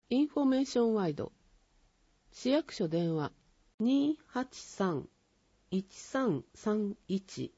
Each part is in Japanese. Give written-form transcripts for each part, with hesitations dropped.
インフォメーションワイド。市役所電話 283-1331。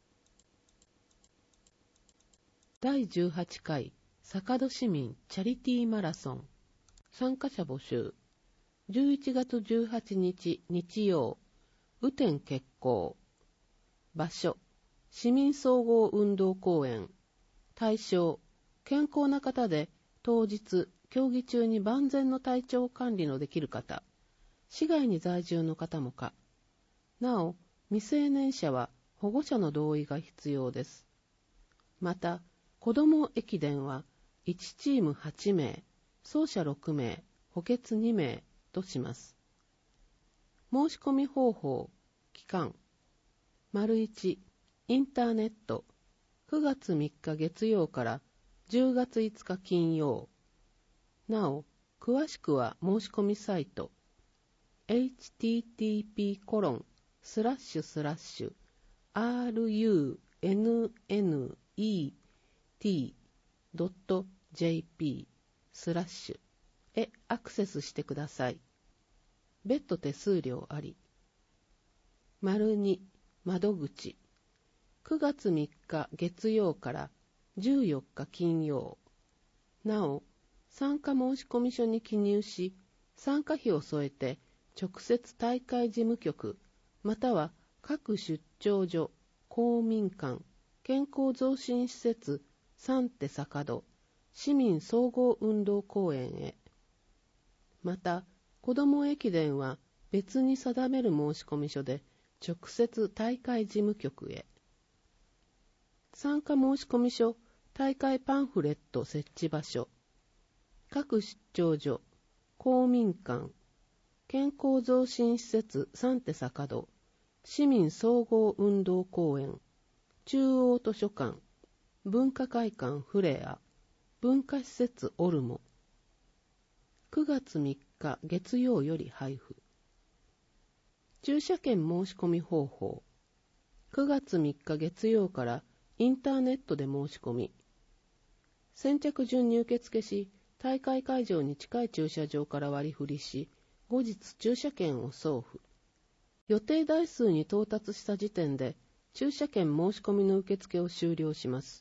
第18回坂戸市民チャリティーマラソン。参加者募集。11月18日日曜。雨天決行。場所。市民総合運動公園。対象。健康な方で当日、競技中に万全の体調管理のできる方。市外に在住の方もか。なお、未成年者は保護者の同意が必要です。また、子ども駅伝は1チーム8名、走者6名、補欠2名とします。申し込み方法、期間。1、インターネット。9月3日月曜から10月5日金曜。なお、詳しくは申し込みサイト。http://runet.jp/ へアクセスしてください。別途手数料あり。2、窓口。9月3日月曜から14日金曜。なお、参加申込書に記入し、参加費を添えて直接大会事務局または各出張所、公民館、健康増進施設3手坂戸、市民総合運動公園へ。また、子ども駅伝は別に定める申込書で直接大会事務局へ。参加申込書、大会パンフレット設置場所。各出張所、公民館、健康増進施設3手坂戸、市民総合運動公園、中央図書館、文化会館フレア、文化施設オルモ。9月3日月曜より配布。駐車券申し込み方法。9月3日月曜からインターネットで申し込み。先着順に受付し、大会会場に近い駐車場から割り振りし、後日駐車券を送付。予定台数に到達した時点で、駐車券申し込みの受付を終了します。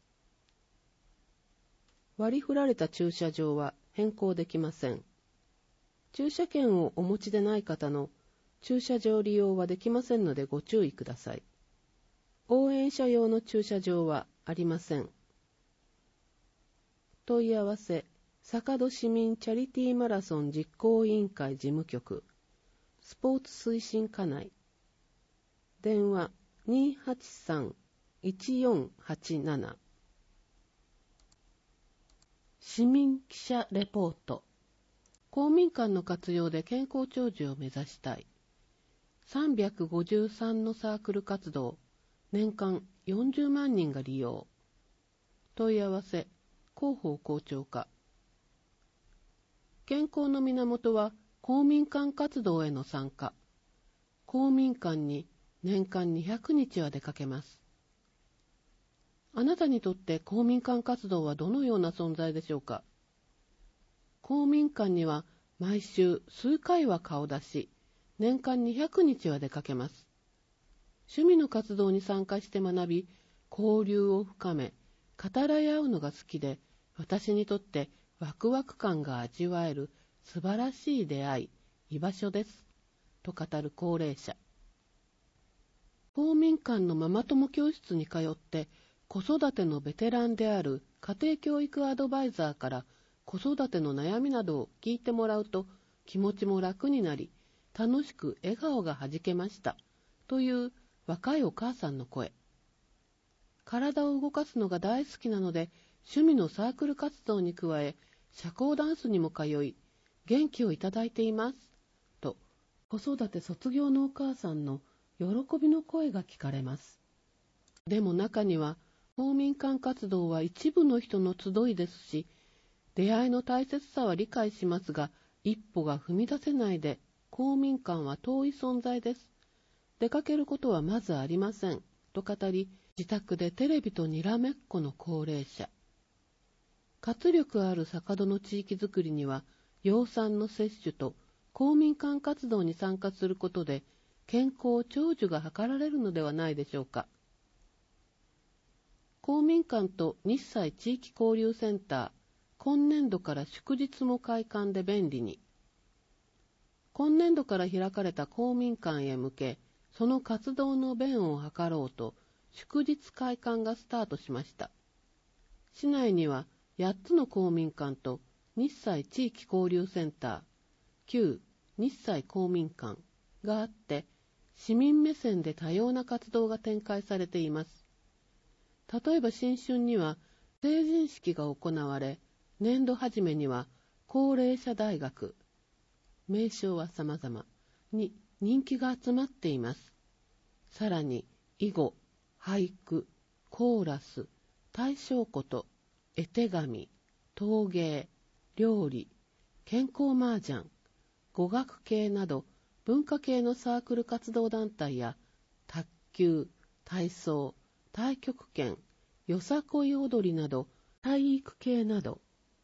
割り振られた駐車場は変更できません。駐車券をお持ちでない方の駐車場利用はできませんのでご注意ください。応援者用の駐車場はありません。問い合わせ、坂戸市民チャリティーマラソン実行委員会事務局、スポーツ推進課内。電話 283-1487。市民記者レポート。公民館の活用で健康長寿を目指したい。353のサークル活動、年間40万人が利用。問い合わせ、広報校長課。健康の源は公民館活動への参加。公民館に年間200日は出かけます。あなたにとって公民館活動はどのような存在でしょうか。公民館には毎週数回は顔出し、年間200日は出かけます。趣味の活動に参加して学び、交流を深め、語らい合うのが好きで、私にとってワクワク感が味わえる素晴らしい出会い、居場所です。と語る高齢者。公民館のママ友教室に通って子育てのベテランである家庭教育アドバイザーから子育ての悩みなどを聞いてもらうと気持ちも楽になり、楽しく笑顔がはじけました。という若いお母さんの声。体を動かすのが大好きなので、趣味のサークル活動に加え、社交ダンスにも通い、元気をいただいています。と、子育て卒業のお母さんの喜びの声が聞かれます。でも中には、公民館活動は一部の人の集いですし、出会いの大切さは理解しますが、一歩が踏み出せないで、公民館は遠い存在です。出かけることはまずありません。と語り、自宅でテレビとにらめっこの高齢者。活力ある坂戸の地域づくりには、 葉酸の摂取と公民館活動に参加することで健康長寿が図られるのではないでしょうか。公民館と日西地域交流センター、今年度から祝日も開館で便利に。今年度から開かれた公民館へ向け、その活動の便を図ろうと、祝日開館がスタートしました。市内には8つの公民館と日西地域交流センター、旧日西公民館があって、市民目線で多様な活動が展開されています。例えば新春には成人式が行われ、年度初めには高齢者大学、名称は様々に人気が集まっています。さらに囲碁、俳句、コーラス、大正琴、絵手紙、陶芸、料理、健康麻雀、語学系など文化系のサークル活動団体や卓球、体操、太極拳、よさこい踊りなど体育系など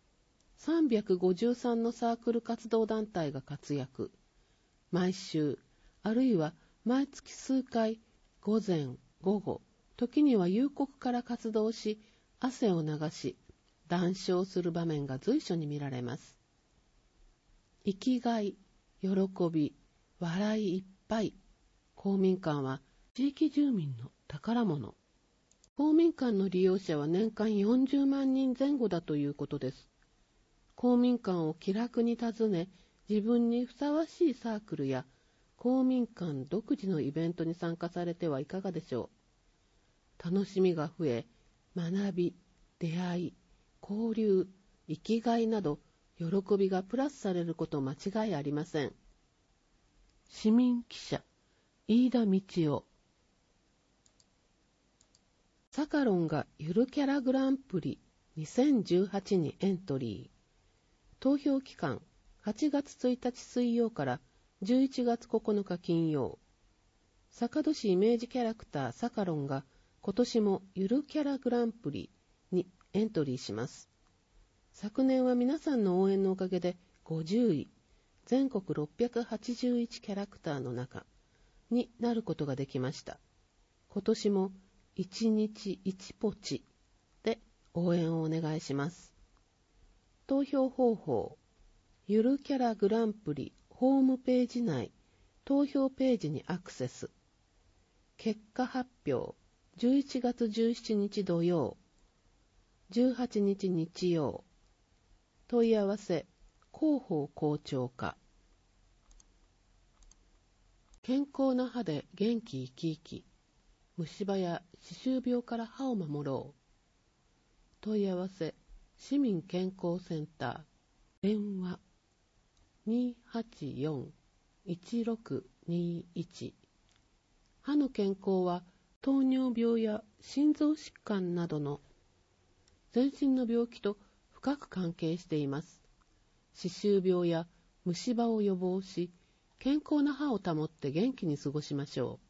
353のサークル活動団体が活躍。毎週、あるいは毎月数回、午前、午後、時には夕刻から活動し、汗を流し、談笑する場面が随所に見られます。生きがい、喜び、笑いいっぱい。公民館は地域住民の宝物。公民館の利用者は年間40万人前後だということです。公民館を気楽に訪ね、自分にふさわしいサークルや公民館独自のイベントに参加されてはいかがでしょう。楽しみが増え、学び、出会い、交流、生きがいなど、喜びがプラスされること間違いありません。市民記者、飯田道夫。サカロンがゆるキャラグランプリ2018にエントリー。投票期間8月1日水曜から11月9日金曜。坂戸市イメージキャラクターサカロンが今年もゆるキャラグランプリにエントリーします。昨年は皆さんの応援のおかげで50位、全国681キャラクターの中になることができました。今年も1日1ポチで応援をお願いします。投票方法、ゆるキャラグランプリホームページ内、投票ページにアクセス。結果発表、11月17日土曜、18日日曜。問い合わせ、広報校長課。健康な歯で元気生き生き。虫歯や歯周病から歯を守ろう。問い合わせ、市民健康センター。電話、284-1621。歯の健康は糖尿病や心臓疾患などの全身の病気と深く関係しています。歯周病や虫歯を予防し、健康な歯を保って元気に過ごしましょう。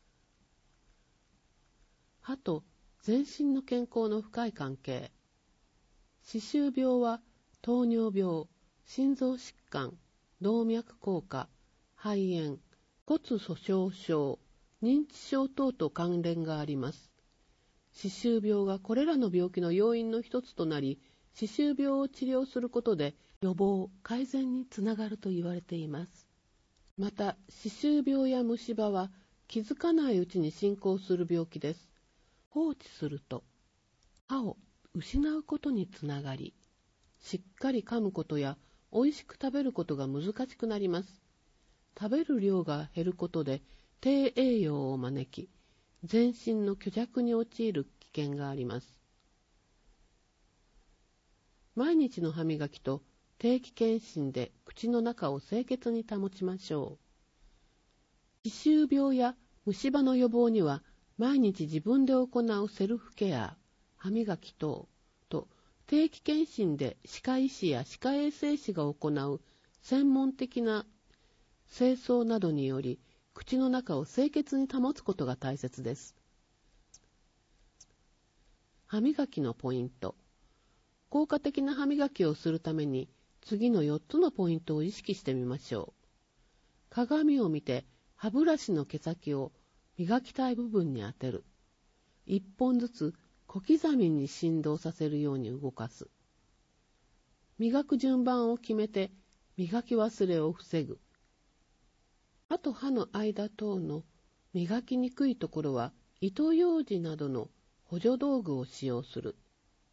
歯と全身の健康の深い関係。歯周病は糖尿病、心臓疾患、動脈硬化、肺炎、骨粗鬆症、認知症等と関連があります。歯周病がこれらの病気の要因の一つとなり、歯周病を治療することで予防、改善につながると言われています。また、歯周病や虫歯は気づかないうちに進行する病気です。放置すると歯を失うことにつながり、しっかり噛むことや美味しく食べることが難しくなります。食べる量が減ることで低栄養を招き、全身の虚弱に陥る危険があります。毎日の歯磨きと定期検診で口の中を清潔に保ちましょう。歯周病や虫歯の予防には、毎日自分で行うセルフケア、歯磨き等と定期検診で歯科医師や歯科衛生士が行う専門的な清掃などにより、口の中を清潔に保つことが大切です。歯磨きのポイント。効果的な歯磨きをするために、 次の4つのポイントを意識してみましょう。鏡を見て歯ブラシの毛先を磨きたい部分に当てる。1本ずつ小刻みに振動させるように動かす。磨く順番を決めて磨き忘れを防ぐ。歯と歯の間等の磨きにくいところは糸ようじなどの補助道具を使用する。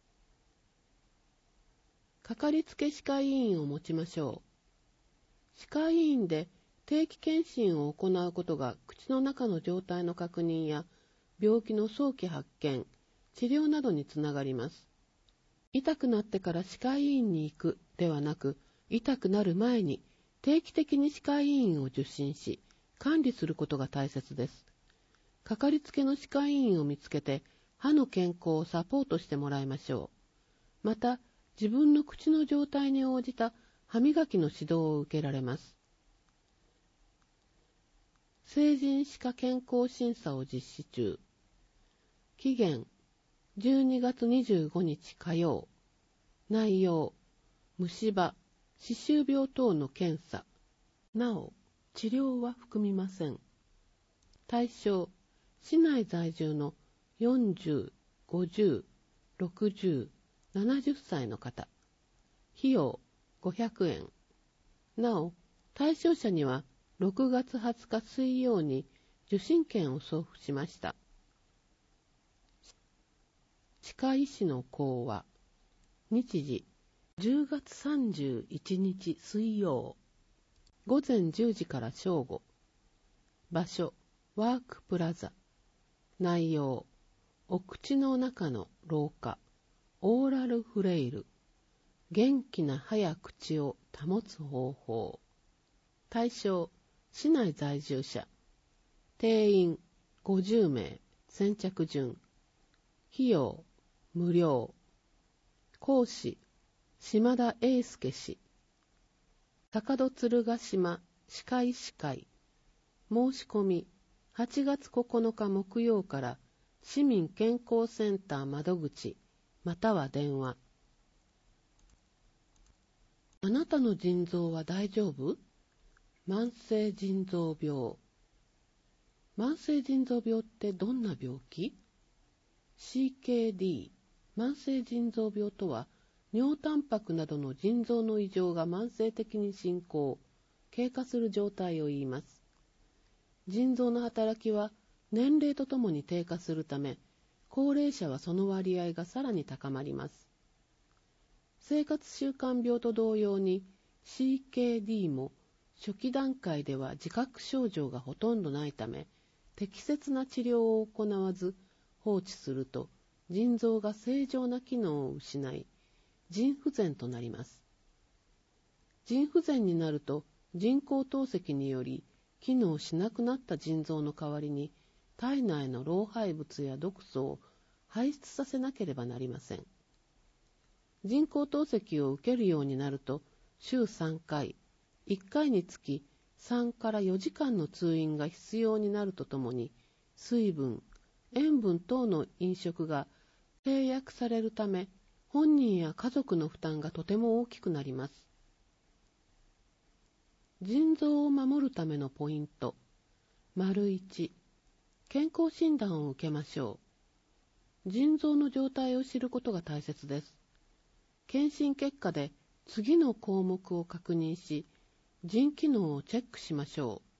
かかりつけ歯科医院を持ちましょう。歯科医院で定期検診を行うことが口の中の状態の確認や病気の早期発見、治療などにつながります。痛くなってから歯科医院に行くではなく、痛くなる前に定期的に歯科医院を受診し、管理することが大切です。かかりつけの歯科医院を見つけて、歯の健康をサポートしてもらいましょう。また、自分の口の状態に応じた歯磨きの指導を受けられます。成人歯科健康審査を実施中。期限、12月25日火曜。内容、虫歯、歯周病等の検査。なお、治療は含みません。対象、市内在住の40、50、60、70歳の方。費用、500円。なお、対象者には6月20日水曜に受診券を送付しました。歯科医師の講話。日時、10月31日水曜。午前10時から正午。場所、ワークプラザ。内容、お口の中の老化、オーラルフレイル。元気な歯や口を保つ方法。対象、市内在住者。定員、50名。先着順。費用、無料。講師、島田英介氏。高戸鶴ヶ島歯科医師会。申し込み、8月9日木曜から市民健康センター窓口、または電話。あなたの腎臓は大丈夫？慢性腎臓病。慢性腎臓病ってどんな病気？ CKD、慢性腎臓病とは、尿タンパクなどの腎臓の異常が慢性的に進行、経過する状態を言います。腎臓の働きは年齢とともに低下するため、高齢者はその割合がさらに高まります。生活習慣病と同様に CKD も初期段階では自覚症状がほとんどないため、適切な治療を行わず放置すると腎臓が正常な機能を失い、腎不全となります。腎不全になると人工透析により機能しなくなった腎臓の代わりに体内の老廃物や毒素を排出させなければなりません。人工透析を受けるようになると週3回、1回につき3から4時間の通院が必要になるとともに、水分、塩分等の飲食が制約されるため、本人や家族の負担がとても大きくなります。腎臓を守るためのポイント。1、健康診断を受けましょう。腎臓の状態を知ることが大切です。検診結果で次の項目を確認し、腎機能をチェックしましょ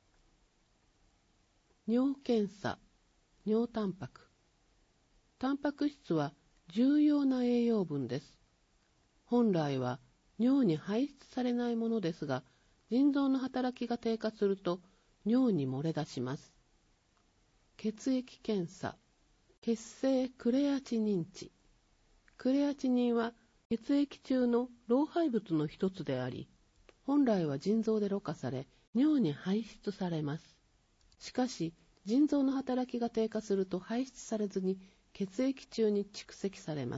う。尿検査、尿タンパク。タンパク質は重要な栄養分です。本来は尿に排出されないものですが、腎臓の働きが低下すると尿に漏れ出します。血液検査、血清クレアチニン値。クレアチニンは血液中の老廃物の一つであり、本来は腎臓でろ過され、尿に排出されます。しかし、腎臓の働きが低下すると排出されずに血液中に蓄積されます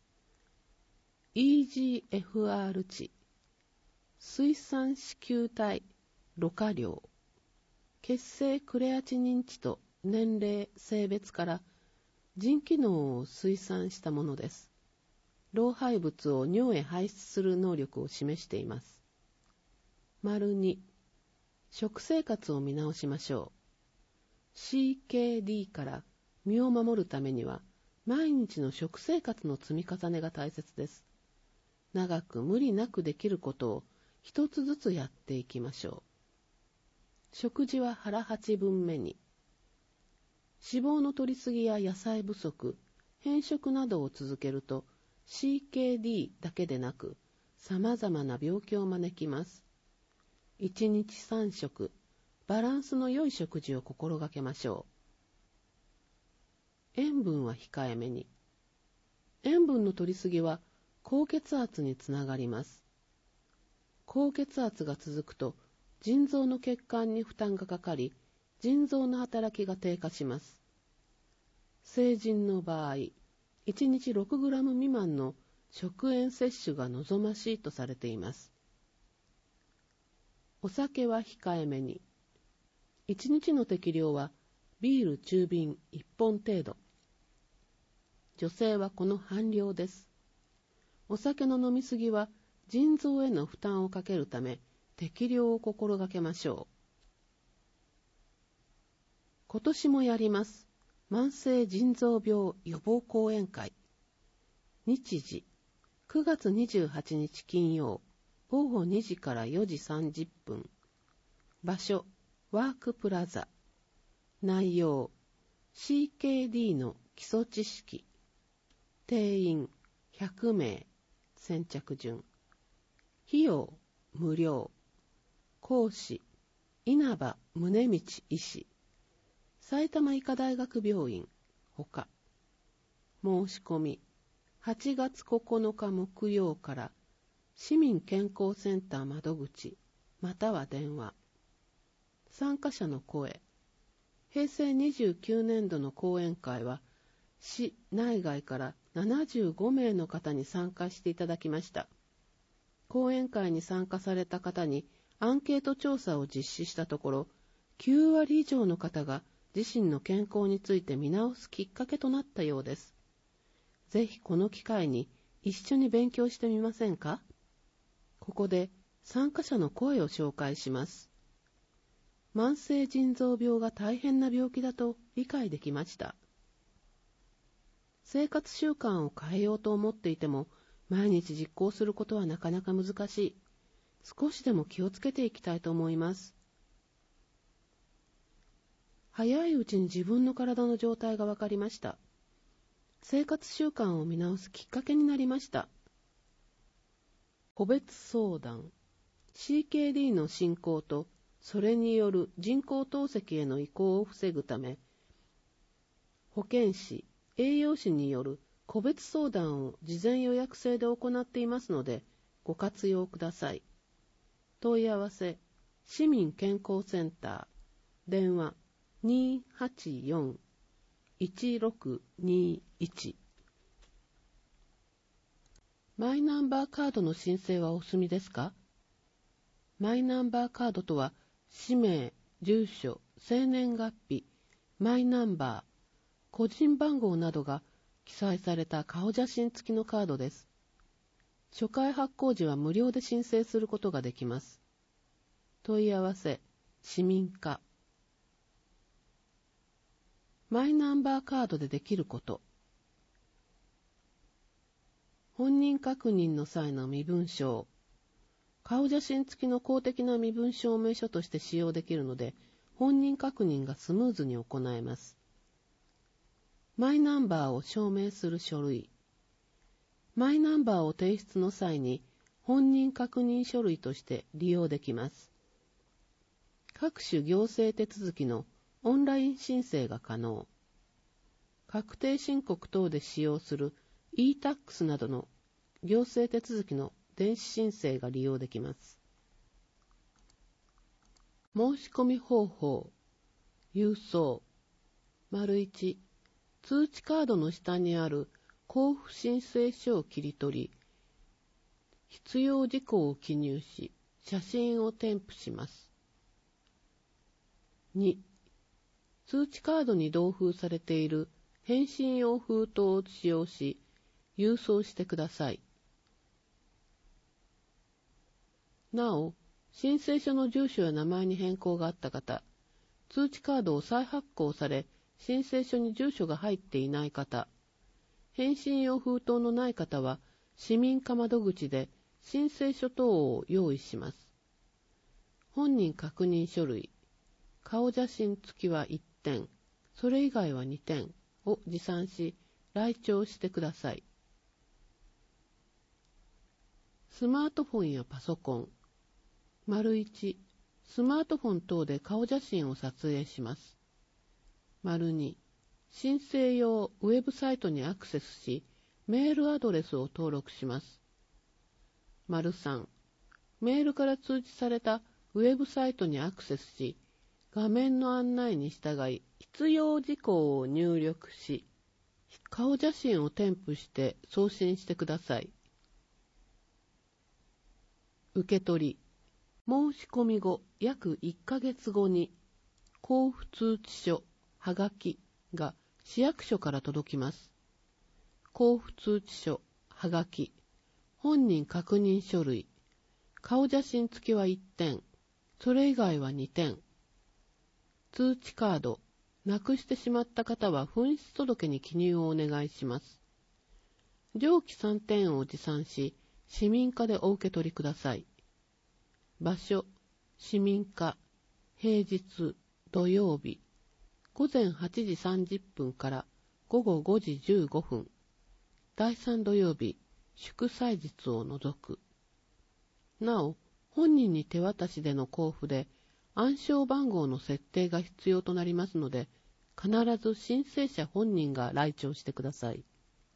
。EGFR 値、水酸子球体、ろ過量、血清クレアチニン値と年齢、性別から腎機能を推算したものです。 老廃物を尿へ排出する能力を示しています。2、食生活を見直しましょう。CKD から身を守るためには、毎日の食生活の積み重ねが大切です。長く無理なくできることを一つずつやっていきましょう。食事は腹8分目に。脂肪の摂りすぎや野菜不足、偏食などを続けると CKD だけでなく様々な病気を招きます。1日3食、バランスの良い食事を心がけましょう。塩分は控えめに。塩分の摂りすぎは高血圧につながります。高血圧が続くと腎臓の血管に負担がかかり、腎臓の働きが低下します。成人の場合、1日6グラム未満の食塩摂取が望ましいとされています。お酒は控えめに。1日の適量はビール中瓶1本程度。女性はこの半量です。お酒の飲みすぎは腎臓への負担をかけるため、適量を心がけましょう。今年もやります。慢性腎臓病予防講演会。日時、9月28日金曜、午後2時から4時30分。場所、ワークプラザ。内容、CKD の基礎知識。定員、100名。先着順。費用、無料。講師、稲葉宗道医師。埼玉医科大学病院、ほか。申し込み、8月9日木曜から市民健康センター窓口、または電話。参加者の声。平成29年度の講演会は、市内外から75名の方に参加していただきました。講演会に参加された方にアンケート調査を実施したところ、9割以上の方が自身の健康について見直すきっかけとなったようです。ぜひこの機会に一緒に勉強してみませんか？ここで参加者の声を紹介します。慢性腎臓病が大変な病気だと理解できました。生活習慣を変えようと思っていても、毎日実行することはなかなか難しい。少しでも気をつけていきたいと思います。早いうちに自分の体の状態が分かりました。生活習慣を見直すきっかけになりました。個別相談。CKD の進行と、それによる人工透析への移行を防ぐため、保健師、栄養士による個別相談を事前予約制で行っていますので、ご活用ください。問い合わせ、市民健康センター、電話、284-1621。マイナンバーカードの申請はお済みですか？マイナンバーカードとは、氏名、住所、生年月日、マイナンバー、個人番号などが記載された顔写真付きのカードです。初回発行時は無料で申請することができます。問い合わせ、市民課。マイナンバーカードでできること。本人確認の際の身分証。顔写真付きの公的な身分証明書として使用できるので、本人確認がスムーズに行えます。マイナンバーを証明する書類。マイナンバーを提出の際に、本人確認書類として利用できます。各種行政手続きのオンライン申請が可能。確定申告等で使用する e-tax などの行政手続きの電子申請が利用できます。申し込み方法。郵送。1、通知カードの下にある交付申請書を切り取り、必要事項を記入し、写真を添付します。2、通知カードに同封されている返信用封筒を使用し、 郵送してください。なお、申請書の住所や名前に変更があった方、通知カードを再発行され、申請書に住所が入っていない方、返信用封筒のない方は、市民課窓口で申請書等を用意します。本人確認書類、顔写真付きは1点、それ以外は2点を持参し、来庁してください。スマートフォンやパソコン、1、スマートフォン等で顔写真を撮影します。2、申請用ウェブサイトにアクセスし、メールアドレスを登録します。3、メールから通知されたウェブサイトにアクセスし、画面の案内に従い、必要事項を入力し、顔写真を添付して送信してください。受け取り、申し込み後約1ヶ月後に、交付通知書、はがきが市役所から届きます。交付通知書、はがき、本人確認書類、顔写真付きは1点、それ以外は2点。通知カード、なくしてしまった方は紛失届に記入をお願いします。上記3点を持参し、市民課でお受け取りください。場所、市民課、平日、土曜日、午前8時30分から午後5時15分、第3土曜日、祝祭日を除く。なお、本人に手渡しでの交付で、暗証番号の設定が必要となりますので、必ず申請者本人が来庁してください。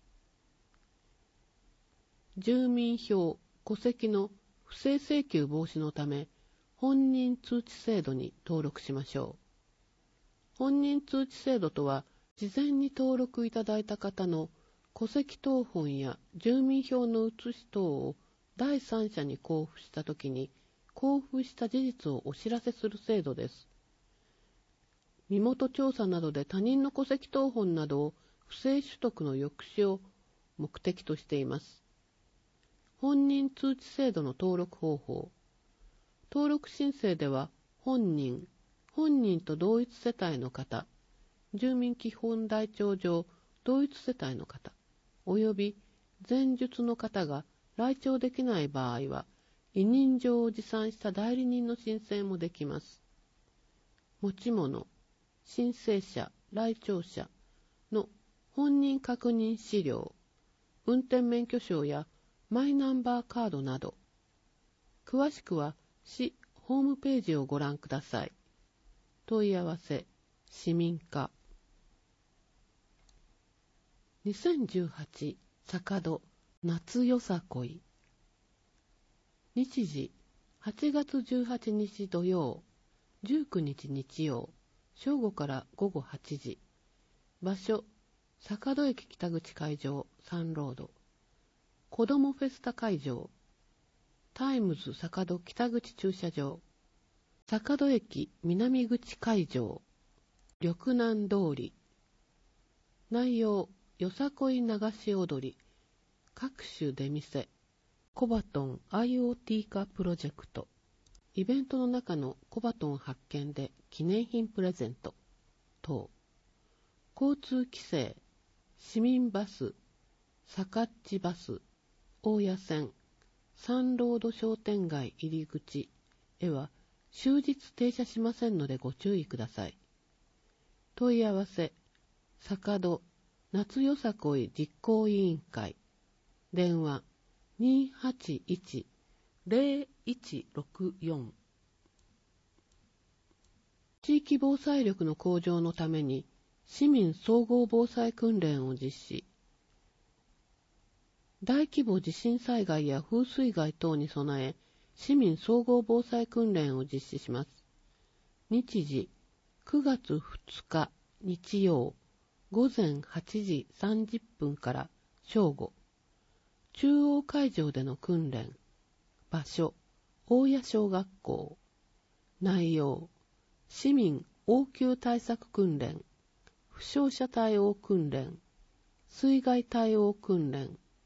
住民票、戸籍の不正請求防止のため、本人通知制度に登録しましょう。本人通知制度とは、事前に登録いただいた方の戸籍謄本や住民票の写し等を第三者に交付したときに、交付した事実をお知らせする制度です。身元調査などで他人の戸籍謄本などを不正取得の抑止を目的としています。本人通知制度の登録方法。登録申請では、本人と同一世帯の方、住民基本台帳上同一世帯の方、および前述の方が来庁できない場合は、委任状を持参した代理人の申請もできます。持ち物、申請者、来庁者の本人確認資料、運転免許証やマイナンバーカードなど、詳しくは市ホームページをご覧ください。問い合わせ、市民課。2018坂戸夏よさこい。日時、8月18日土曜、19日日曜、正午から午後8時。場所、坂戸駅北口会場3ロード。子どもフェスタ会場。タイムズ坂戸北口駐車場。坂戸駅南口会場。緑南通り。内容、よさこい流し踊り。各種出店。コバトン IoT 化プロジェクト。イベントの中のコバトン発見で記念品プレゼント。等。交通規制。市民バス。坂っちバス。大谷線。サンロード商店街入り口へは終日停車しませんのでご注意ください。問い合わせ。坂戸夏よさこい実行委員会。電話。281-0164。地域防災力の向上のために市民総合防災訓練を実施。大規模地震災害や風水害等に備え、市民総合防災訓練を実施します。日時、9月2日日曜、午前8時30分から正午。中央会場での訓練。場所、大谷小学校。内容、市民応急対策訓練、負傷者対応訓練、水害対応訓練、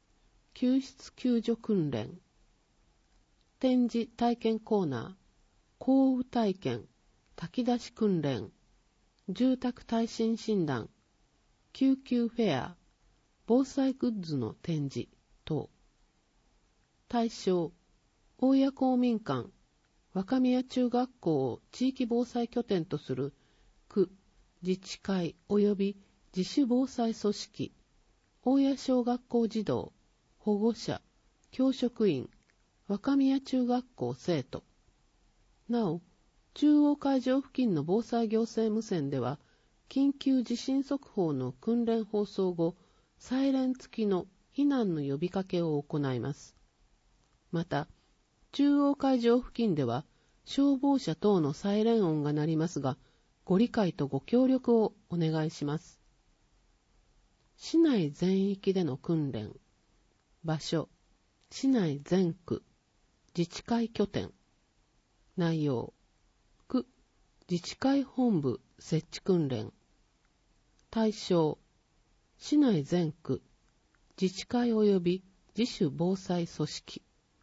救出救助訓練、展示体験コーナー、降雨体験、炊き出し訓練、住宅耐震診断、救急フェア、防災グッズの展示等。対象、大谷公民館、若宮中学校を地域防災拠点とする区、自治会及び自主防災組織、大谷小学校児童、保護者、教職員、若宮中学校生徒。なお、中央会場付近の防災行政無線では、緊急地震速報の訓練放送後、サイレン付きの避難の呼びかけを行います。また、中央会場付近では、消防車等のサイレン音が鳴りますが、ご理解とご協力をお願いします。市内全域での訓練。場所、市内全区、自治会拠点。内容、区、自治会本部設置訓練。対象、市内全区、自治会及び自主防災組織。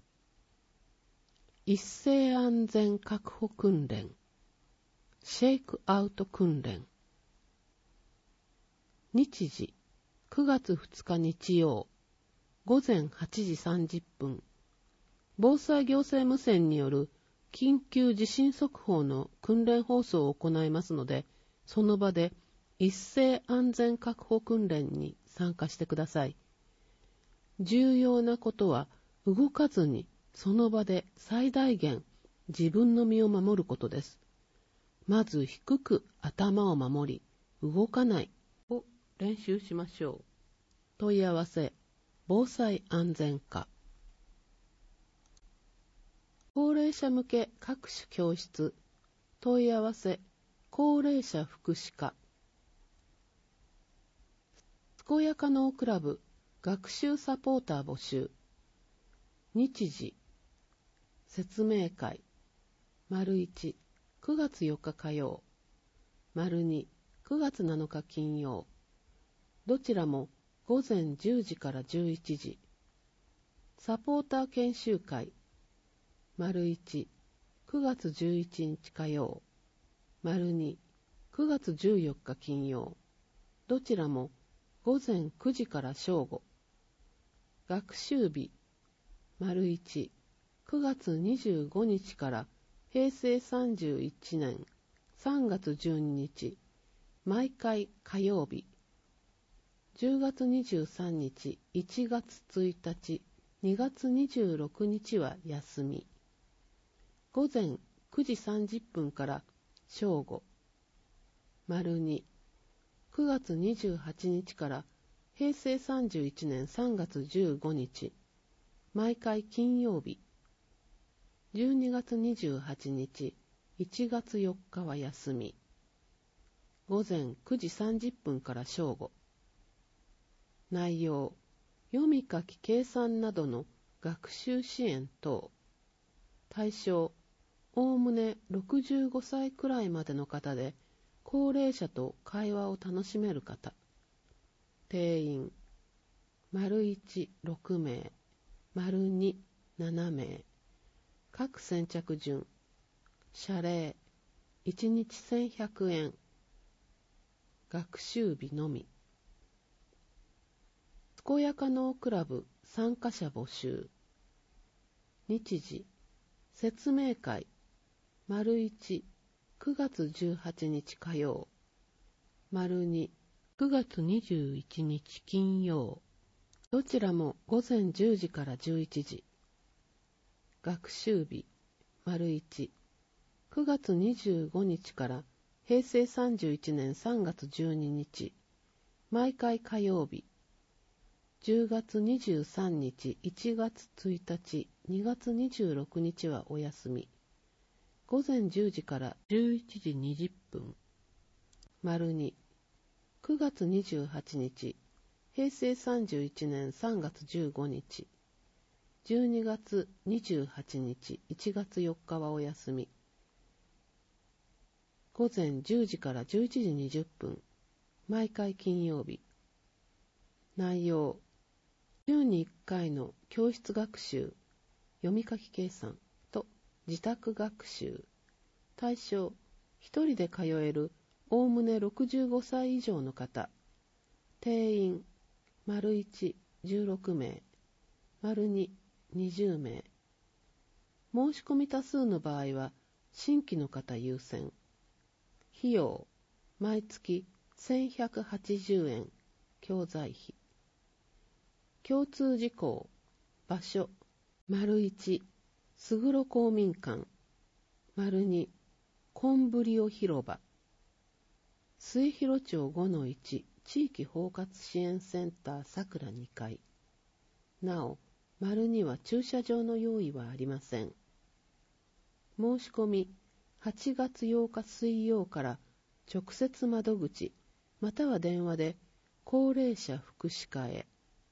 一斉安全確保訓練、シェイクアウト訓練。日時、9月2日日曜、午前8時30分。防災行政無線による緊急地震速報の訓練放送を行いますので、その場で一斉安全確保訓練に参加してください。重要なことは動かずにその場で最大限自分の身を守ることです。まず低く頭を守り、動かないを練習しましょう。問い合わせ、防災安全課。高齢者向け各種教室、問い合わせ、高齢者福祉課。健やか脳クラブ、学習サポーター募集。日時、説明会。1、9月4日火曜。2、9月7日金曜。どちらも午前10時から11時。サポーター研修会。1、9月11日火曜。2、9月14日金曜。どちらも午前9時から正午。学習日。1、9月25日から平成31年3月12日、毎回火曜日。10月23日、1月1日、2月26日は休み。午前9時30分から正午。2、9月28日から平成31年3月15日、毎回金曜日。12月28日、1月4日は休み。午前9時30分から正午。内容、読み書き計算などの学習支援等。対象、おおむね65歳くらいまでの方で、高齢者と会話を楽しめる方。定員、1、6名、2、7名。各先着順。謝礼、1日1100円。学習日のみ。健やか脳クラブ参加者募集。日時、説明会。1、9月18日火曜。2、9月21日金曜。どちらも午前10時から11時。学習日。1、9月25日から平成31年3月12日。毎回火曜日。10月23日、1月1日、2月26日はお休み。午前10時から11時20分。2、9月28日、平成31年3月15日。12月28日、1月4日はお休み。午前10時から11時20分。毎回金曜日。内容、 週に1回の教室学習、読み書き計算と自宅学習。対象、1人で通えるおおむね65歳以上の方。定員、①、16名、②、20名。申し込み多数の場合は、新規の方優先。費用、毎月1180円、教材費。共通事項、場所、①、すぐろ公民館、②、コンブリオ広場。末広町5-1地域包括支援センターさくら2階。なお、②は駐車場の用意はありません。申し込み、8月8日水曜から直接窓口、または電話で高齢者福祉課へ。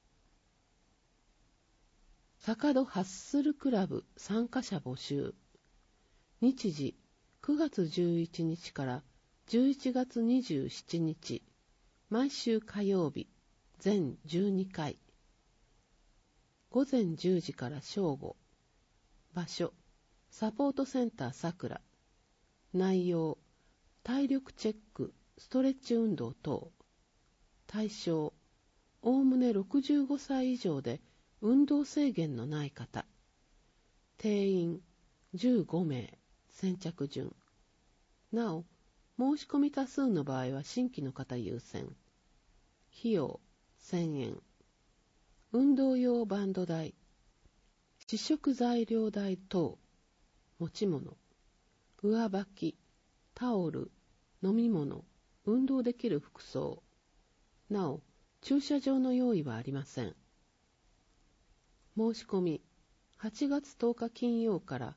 坂戸ハッスルクラブ参加者募集。日時、9月11日から11月27日、毎週火曜日、全12回。午前10時から正午。場所、サポートセンターさくら。内容、体力チェック、ストレッチ運動等。対象、おおむね65歳以上で運動制限のない方。定員、15名、先着順。なお、申し込み多数の場合は新規の方優先。費用、1000円。運動用バンド代、試食材料代等、持ち物、上履き、タオル、飲み物、運動できる服装。なお、駐車場の用意はありません。申し込み、8月10日金曜から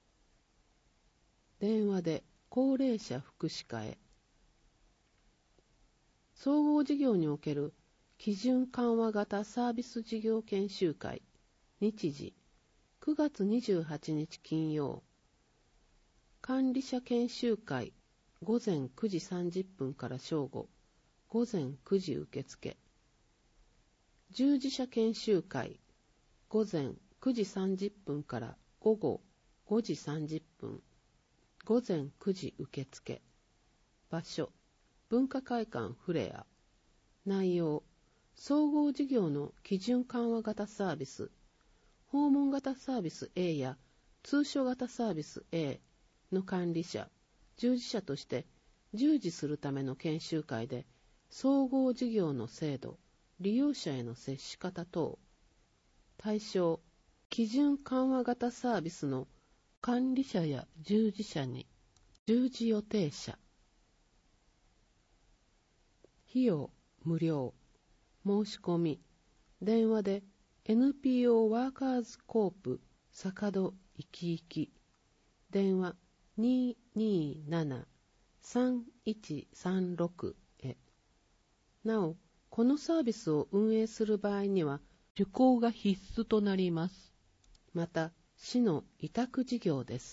電話で高齢者福祉課へ。総合事業における基準緩和型サービス事業研修会。日時、9月28日金曜。管理者研修会、午前9時30分から正午、午前9時受付。従事者研修会、午前9時30分から午後5時30分、午前9時受付。場所、文化会館フレア。内容、総合事業の基準緩和型サービス、訪問型サービス A や通所型サービス A の管理者、従事者として従事するための研修会で、総合事業の制度、利用者への接し方等。対象、基準緩和型サービスの管理者や従事者に従事予定者。費用、無料。申し込み、電話で NPO ワーカーズコープ坂戸いきいき。電話227-3136へ。なお、このサービスを運営する場合には、受講が必須となります。また、市の委託事業です。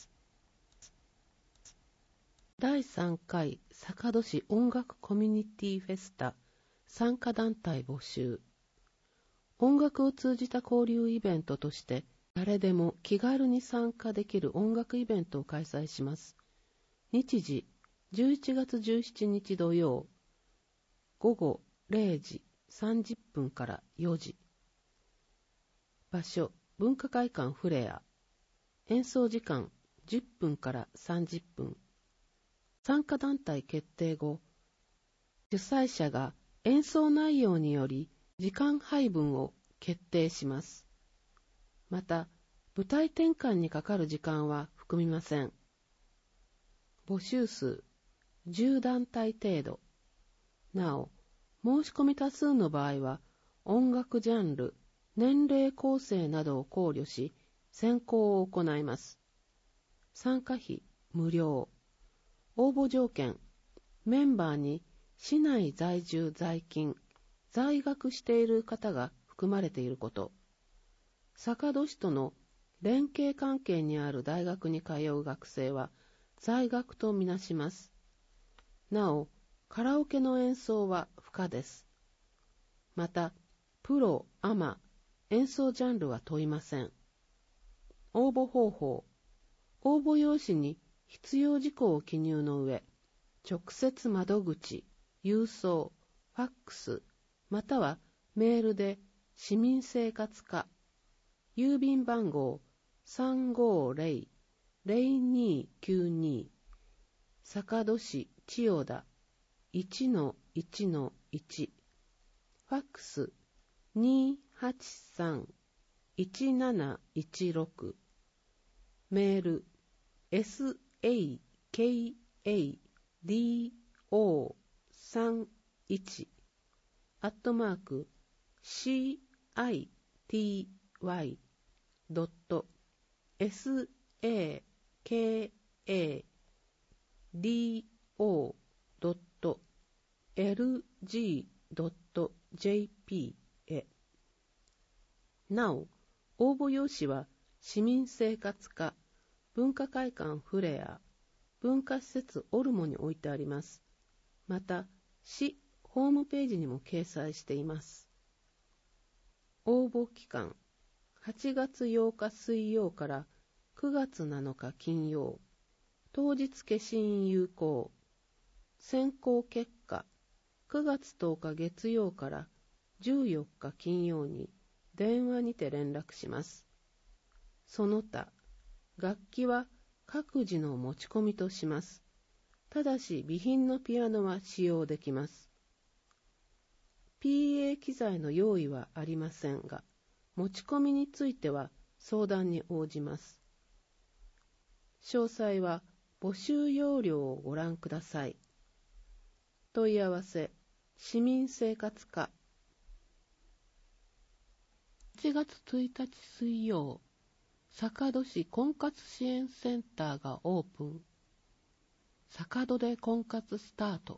第3回坂戸市音楽コミュニティフェスタ参加団体募集。音楽を通じた交流イベントとして、誰でも気軽に参加できる音楽イベントを開催します。日時、11月17日土曜、午後0時30分から4時。場所、文化会館フレア。演奏時間、10分から30分。参加団体決定後、主催者が演奏内容により時間配分を決定します。また、舞台転換にかかる時間は含みません。募集数、10団体程度。なお、申し込み多数の場合は、音楽ジャンル、年齢構成などを考慮し、選考を行います。参加費、無料。応募条件、メンバーに市内在住在勤、在学している方が含まれていること。坂戸市との連携関係にある大学に通う学生は在学とみなします。なお、カラオケの演奏は不可です。また、プロ、アマ、 演奏ジャンルは問いません。応募方法。応募用紙に必要事項を記入の上、直接窓口、郵送、ファックス、またはメールで市民生活課、郵便番号 350-0292、坂戸市千代田 1-1-1、ファックス 283-1716、メール sakado31 city.cado.lg.jp へ。なお、応募用紙は市民生活課、文化会館フレア、文化施設オルモに置いてあります。また、市ホームページにも掲載しています。応募期間、8月8日水曜から9月7日金曜、当日消印有効。選考結果、9月10日月曜から14日金曜に電話にて連絡します。その他、楽器は各自の持ち込みとします。ただし備品のピアノは使用できます。PA 機材の用意はありませんが、持ち込みについては相談に応じます。詳細は募集要領をご覧ください。問い合わせ、市民生活課。1月1日水曜、坂戸市婚活支援センターがオープン。坂戸で婚活スタート。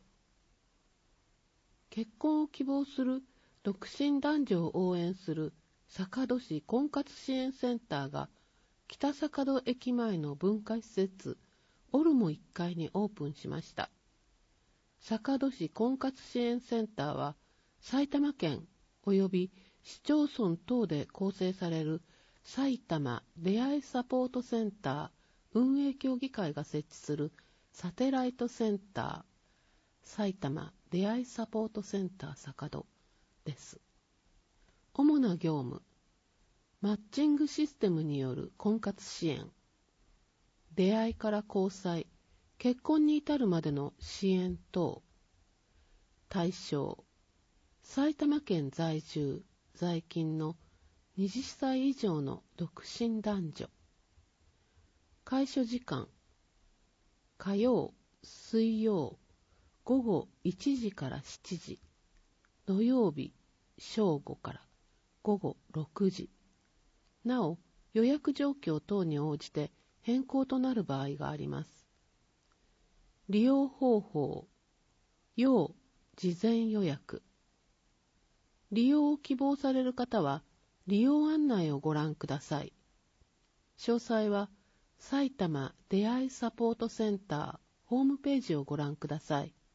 結婚を希望する独身男女を応援する坂戸市婚活支援センターが北坂戸駅前の文化施設オルモ1階にオープンしました。坂戸市婚活支援センターは埼玉県及び市町村等で構成される埼玉出会いサポートセンター運営協議会が設置するサテライトセンター埼玉出会いサポートセンター坂戸です。主な業務、マッチングシステムによる婚活支援、出会いから交際、結婚に至るまでの支援等。対象、埼玉県在住、在勤の20歳以上の独身男女。開所時間、火曜、水曜、午後1時から7時、土曜日、正午から午後6時。なお、予約状況等に応じて変更となる場合があります。利用方法、要事前予約。利用を希望される方は、利用案内をご覧ください。詳細は、埼玉出会いサポートセンターホームページをご覧ください。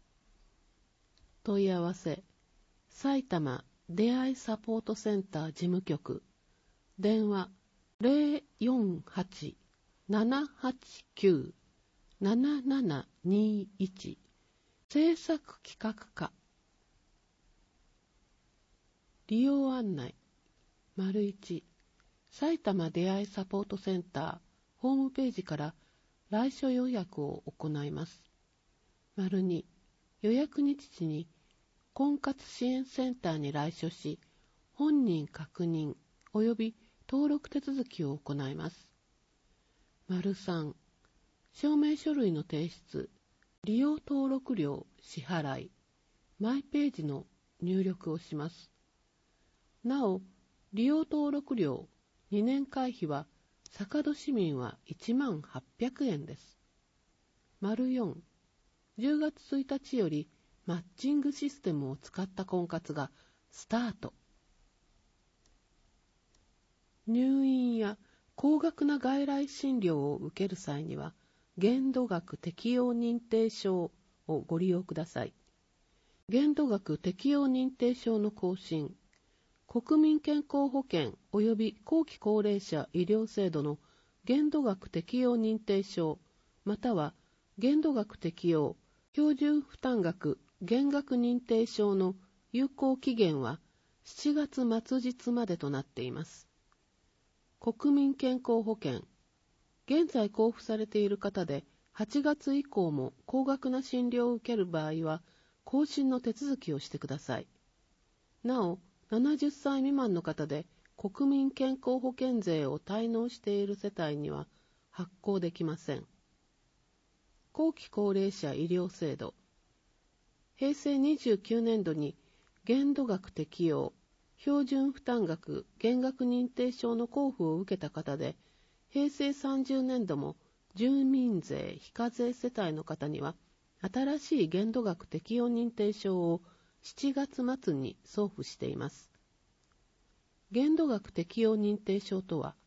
問い合わせ、埼玉出会いサポートセンター事務局、電話 048-789-7721 制作企画課。利用案内 ① 埼玉出会いサポートセンターホームページから来所予約を行います。2予約日時に婚活支援センターに来所し、本人確認及び登録手続きを行います。3証明書類の提出、利用登録料支払い、マイページの入力をします。なお、利用登録料2年会費は坂戸市民は1800円です。4 10月1日よりマッチングシステムを使った婚活がスタート。入院や高額な外来診療を受ける際には、限度額適用認定証をご利用ください。限度額適用認定証の更新、 国民健康保険及び後期高齢者医療制度の限度額適用認定証または限度額適用標準負担額減額認定証の有効期限は7月末日までとなっています。国民健康保険現在交付されている方で8月以降も高額な診療を受ける場合は更新の手続きをしてください。なお、70歳未満の方で国民健康保険税を滞納している世帯には発行できません。後期高齢者医療制度平成29年度に限度額適用標準負担額減額認定証の交付を受けた方で平成30年度も住民税非課税世帯の方には新しい限度額適用認定証を7月末に送付しています。限度額適用認定証とは、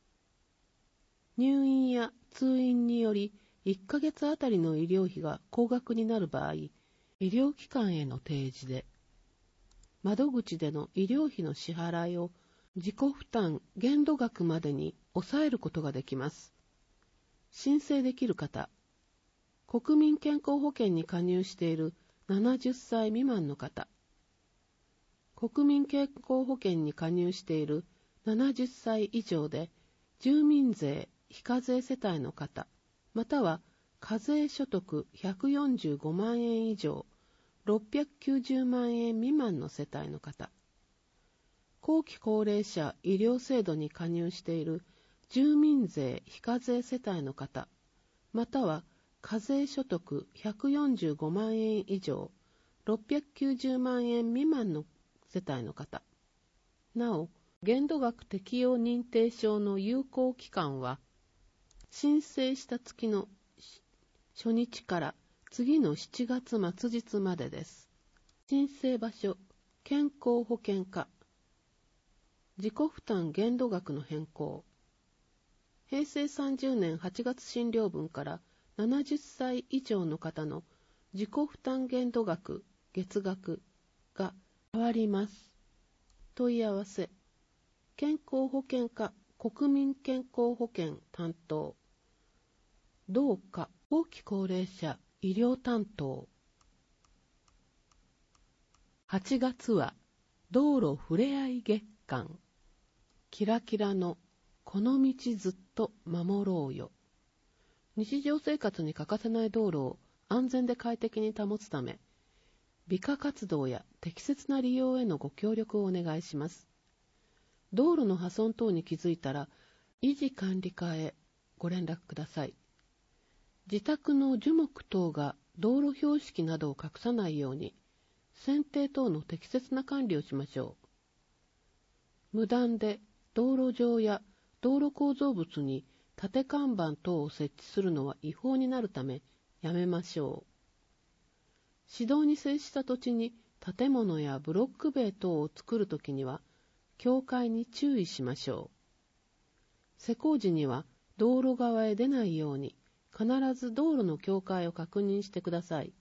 入院や通院により1ヶ月あたりの医療費が高額になる場合、医療機関への提示で、窓口での医療費の支払いを自己負担限度額までに抑えることができます。申請できる方、国民健康保険に加入している70歳未満の方、国民健康保険に加入している70歳以上で住民税非課税世帯の方、または課税所得145万円以上、690万円未満の世帯の方、後期高齢者医療制度に加入している住民税非課税世帯の方、または課税所得145万円以上、690万円未満の世帯の方。なお、限度額適用認定証の有効期間は、申請した月の初日から次の7月末日までです。申請場所、健康保険課。自己負担限度額の変更。平成30年8月診療分から70歳以上の方の自己負担限度額、月額が変わります。問い合わせ。健康保険課国民健康保険担当。同課後期高齢者医療担当。8月は道路ふれあい月間。キラキラのこの道ずっと守ろうよ。日常生活に欠かせない道路を安全で快適に保つため、美化活動や適切な利用へのご協力をお願いします。道路の破損等に気づいたら、維持管理課へご連絡ください。自宅の樹木等が道路標識などを隠さないように、剪定等の適切な管理をしましょう。無断で道路上や道路構造物に立看板等を設置するのは違法になるためやめましょう。市道に接した土地に建物やブロック塀等を作るときには境界に注意しましょう。施工時には道路側へ出ないように必ず道路の境界を確認してください。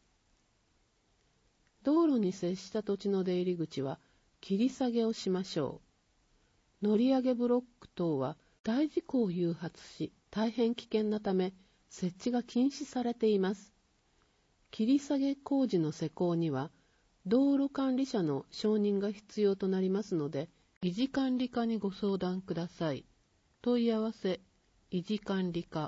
道路に接した土地の出入り口は切り下げをしましょう。乗り上げブロック等は大事故を誘発し大変危険なため設置が禁止されています。切り下げ工事の施工には道路管理者の承認が必要となりますので、維持管理課にご相談ください。問い合わせ、維持管理課。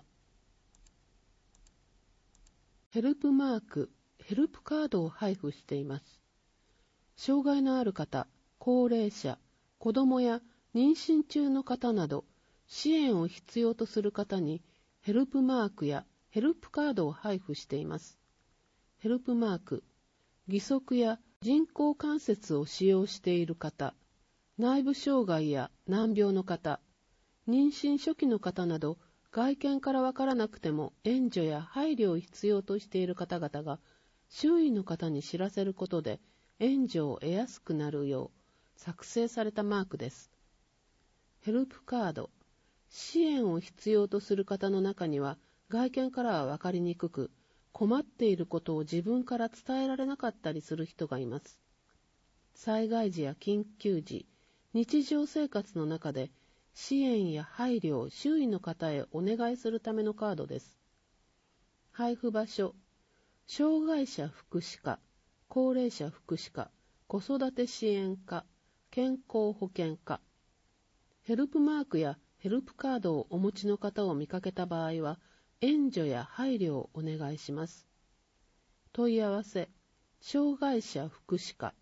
ヘルプマーク、ヘルプカードを配布しています。障害のある方、高齢者、子どもや妊娠中の方など、支援を必要とする方にヘルプマークやヘルプカードを配布しています。ヘルプマーク、義足や人工関節を使用している方、内部障害や難病の方、妊娠初期の方など、外見からわからなくても援助や配慮を必要としている方々が、周囲の方に知らせることで援助を得やすくなるよう作成されたマークです。ヘルプカード、支援を必要とする方の中には、外見からはわかりにくく、困っていることを自分から伝えられなかったりする人がいます。災害時や緊急時、 日常生活の中で支援や配慮を周囲の方へお願いするためのカードです。配布場所、障害者福祉課、高齢者福祉課、子育て支援課、健康保険課。ヘルプマークやヘルプカードをお持ちの方を見かけた場合は、援助や配慮をお願いします。問い合わせ、障害者福祉課。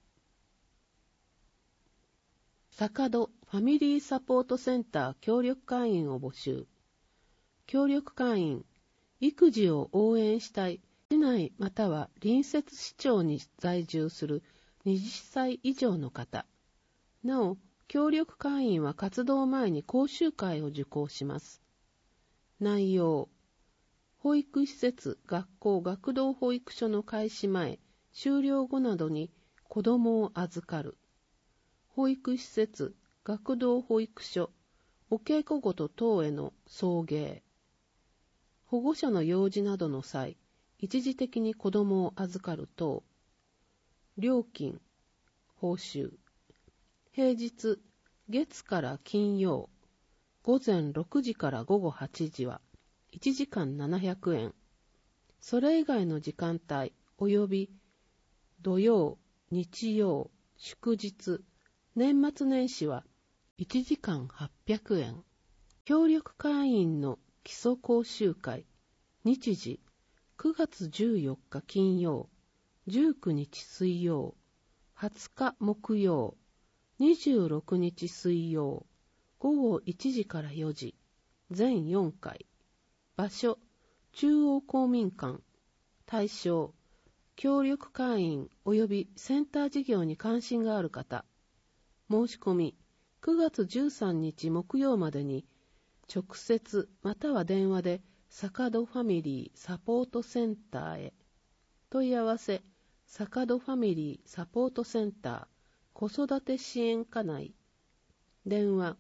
坂戸ファミリーサポートセンター協力会員を募集。協力会員、育児を応援したい、市内または隣接市町に在住する20歳以上の方。なお、協力会員は活動前に講習会を受講します。内容、保育施設、学校、学童保育所の開始前、終了後などに子どもを預かる。保育施設、学童保育所、お稽古事等への送迎。保護者の用事などの際、一時的に子どもを預かる等。料金、報酬。平日、月から金曜、午前6時から午後8時は、1時間700円。それ以外の時間帯及び土曜、日曜、祝日、年末年始は1時間800円。協力会員の基礎講習会。日時、9月14日金曜、19日水曜、20日木曜、26日水曜、午後1時から4時、全4回。場所、中央公民館。対象、協力会員及びセンター事業に関心がある方。申し込み、9月13日木曜までに、直接または電話で坂戸ファミリーサポートセンターへ。問い合わせ、坂戸ファミリーサポートセンター子育て支援課内。電話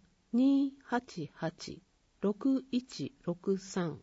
288-6163。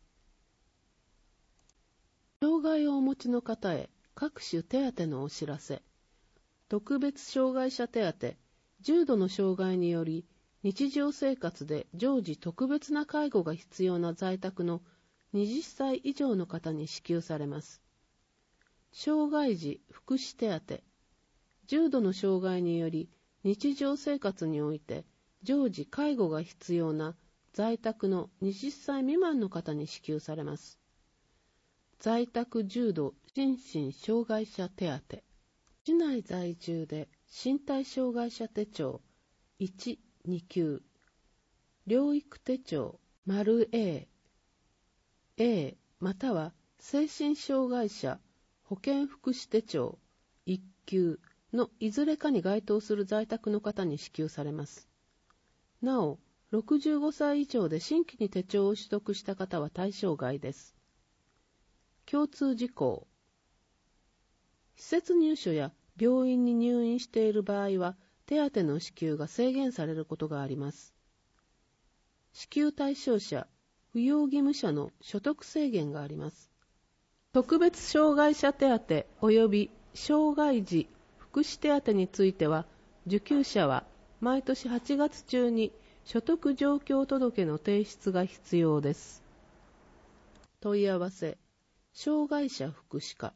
障害をお持ちの方へ各種手当のお知らせ。特別障害者手当、重度の障害により日常生活で常時特別な介護が必要な在宅の20歳以上の方に支給されます。障害児福祉手当、重度の障害により日常生活において常時介護が必要な在宅の20歳未満の方に支給されます。在宅重度心身障害者手当、市内在住で身体障害者手帳1、2級、療育手帳 ○A、A または精神障害者保健福祉手帳1級のいずれかに該当する在宅の方に支給されます。なお、65歳以上で新規に手帳を取得した方は対象外です。共通事項。施設入所や病院に入院している場合は、手当の支給が制限されることがあります。支給対象者、扶養義務者の所得制限があります。特別障害者手当及び障害児福祉手当については、受給者は毎年8月中に所得状況届の提出が必要です。問い合わせ、障害者福祉課。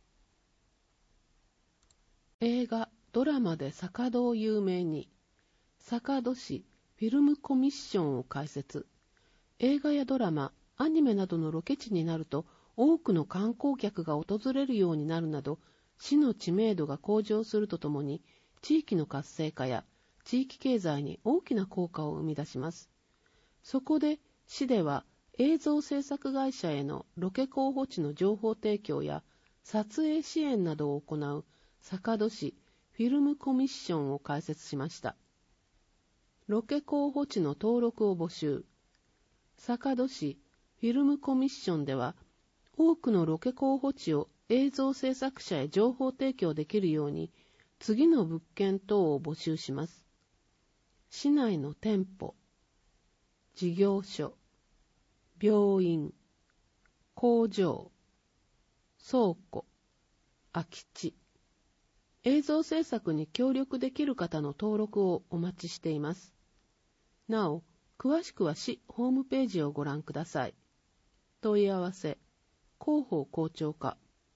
映画、ドラマで坂戸を有名に、坂戸市フィルムコミッションを開設。映画やドラマ、アニメなどのロケ地になると、多くの観光客が訪れるようになるなど、市の知名度が向上するとともに、地域の活性化や地域経済に大きな効果を生み出します。そこで、市では映像制作会社へのロケ候補地の情報提供や撮影支援などを行う坂戸市フィルムコミッションを開設しました。ロケ候補地の登録を募集。坂戸市フィルムコミッションでは、多くのロケ候補地を映像制作者へ情報提供できるように、次の物件等を募集します。市内の店舗、事業所、病院、工場、倉庫、空き地。 映像制作に協力できる方の登録をお待ちしています。なお、詳しくは市ホームページをご覧ください。問い合わせ、広報校長課。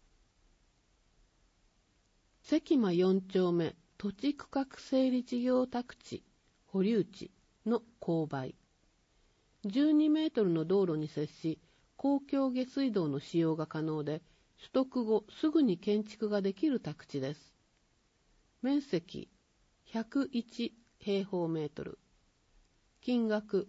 関間4丁目土地区画整理事業宅地保留地の勾配。12メートルの道路に接し、公共下水道の使用が可能で、取得後すぐに建築ができる宅地です。面積101平方メートル。金額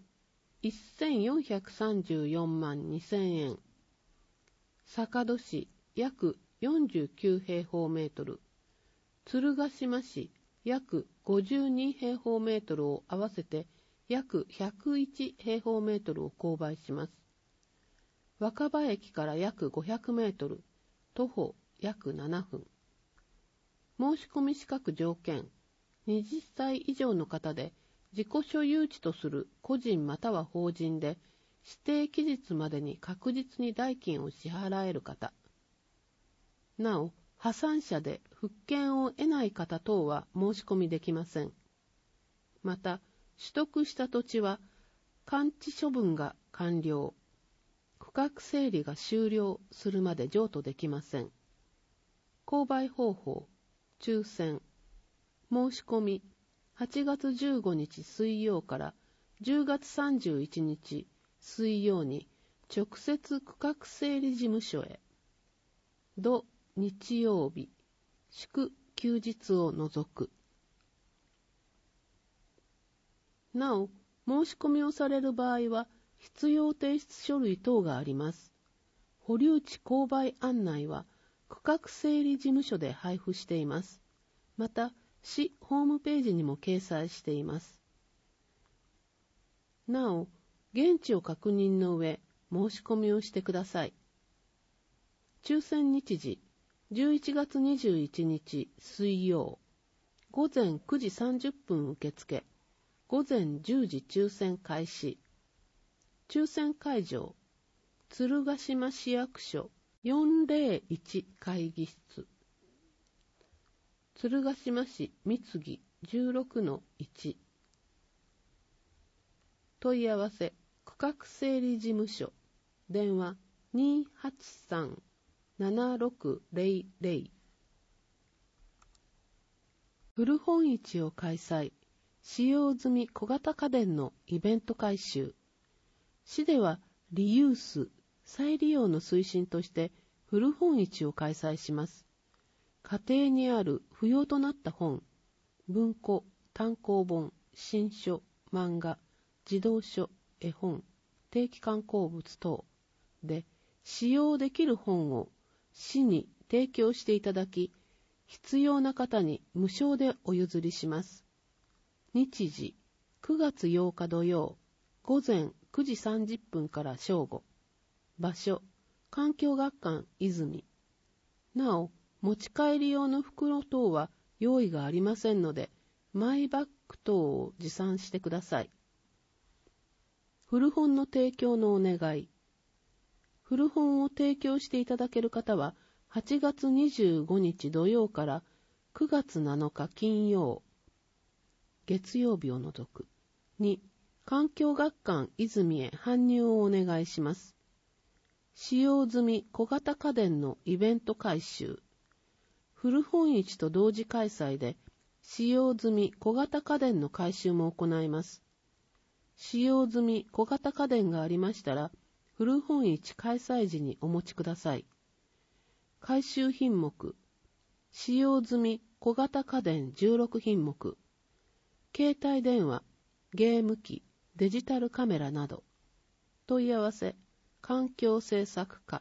1434万2000円。坂戸市約49平方メートル。鶴ヶ島市約52平方メートルを合わせて約101平方メートルを購買します。若葉駅から約500メートル、徒歩約7分。申し込み資格条件、20歳以上の方で自己所有地とする個人または法人で指定期日までに確実に代金を支払える方。なお、破産者で復権を得ない方等は申し込みできません。また、取得した土地は完治処分が完了、区画整理が終了するまで譲渡できません。購買方法、抽選。申し込み、8月15日水曜から10月31日水曜に直接区画整理事務所へ。土日曜日、祝休日を除く。なお、申し込みをされる場合は、必要提出書類等があります。保留地購買案内は、区画整理事務所で配布しています。また、市ホームページにも掲載しています。なお、現地を確認の上、申し込みをしてください。抽選日時、11月21日水曜、午前9時30分受付、午前10時抽選開始。抽選会場、鶴ヶ島市役所401会議室。鶴ヶ島市三木 16-1。問い合わせ、区画整理事務所、電話283-7600。古本市を開催。使用済み小型家電のイベント回収。市ではリユース、再利用の推進として古本市を開催します。家庭にある不要となった本、文庫、単行本、新書、漫画、児童書、絵本、定期刊行物等で使用できる本を市に提供していただき、必要な方に無償でお譲りします。日時、9月8日土曜、午前9時30分から正午。場所、環境学館泉。なお、持ち帰り用の袋等は用意がありませんので、マイバッグ等を持参してください。古本の提供のお願い。古本を提供していただける方は、8月25日土曜から9月7日金曜、月曜日を除くに、環境学館泉へ搬入をお願いします。使用済み小型家電のイベント回収。古本市と同時開催で、使用済み小型家電の回収も行います。使用済み小型家電がありましたら、古本市開催時にお持ちください。回収品目、使用済み小型家電16品目、携帯電話、ゲーム機、デジタルカメラなど。問い合わせ、環境政策課。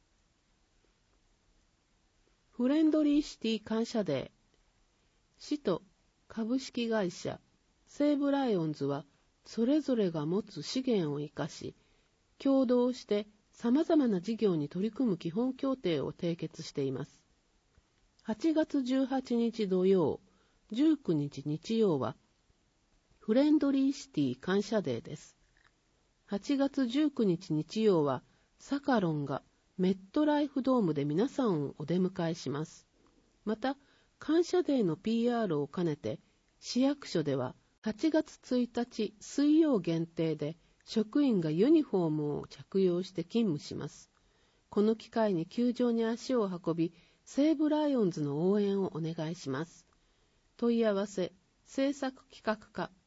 フレンドリーシティ感謝デー。市と株式会社西武ライオンズは、それぞれが持つ資源を生かし、共同して様々な事業に取り組む基本協定を締結しています。8月18日土曜、19日日曜は、フレンドリーシティ感謝デーです。8月19日日曜は、サカロンがメットライフドームで皆さんをお出迎えします。また、 感謝デーの PR を兼ねて、市役所では8月1日水曜限定で職員がユニフォームを着用して勤務します。この機会に球場に足を運び、西武ライオンズの応援をお願いします。問い合わせ、制作企画課